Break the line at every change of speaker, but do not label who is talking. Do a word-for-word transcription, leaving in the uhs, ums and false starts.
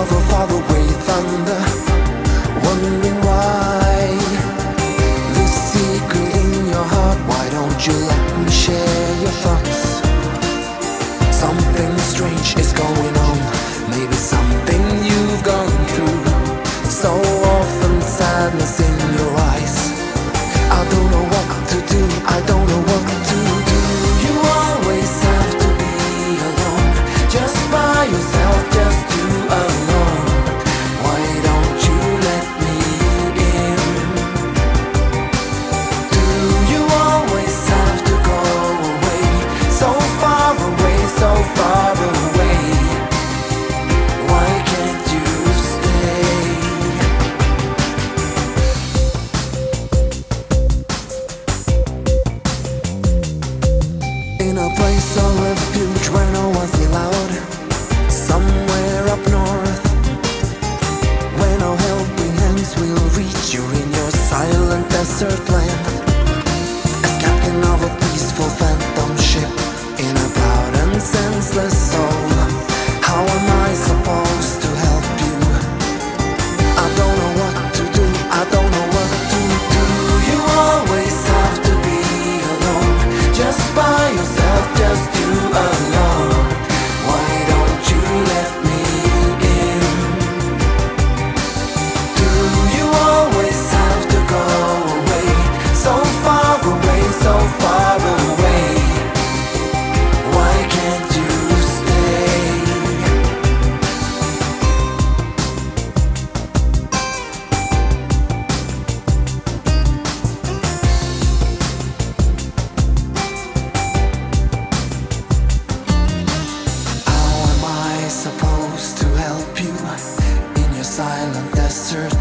of a faraway thunder, wondering why. This secret in your heart, why don't you let me share your thoughts? Something strange is going on, maybe something you've gone through. So often sadness in your eyes. I don't know what to do, I don't know what to do. You always have to be alone, just by yourself, just you alone. Why don't you let me in? Do you always have to go away, so far away, so far away? Why can't you stay? In a place of refuge where no one's allowed, somewhere up north, where no helping hands will reach you in your silent desert land. As captain of a peaceful phantom ship in a proud and senseless soul, how am I supposed to help you? I don't know what to do, I don't know what to do. You always have to be alone, just by yourself, just you alone. Why don't you let me in? Do you always have to go away, so far away, so far away? Why can't you stay? How am I supposed to help you in your silent desert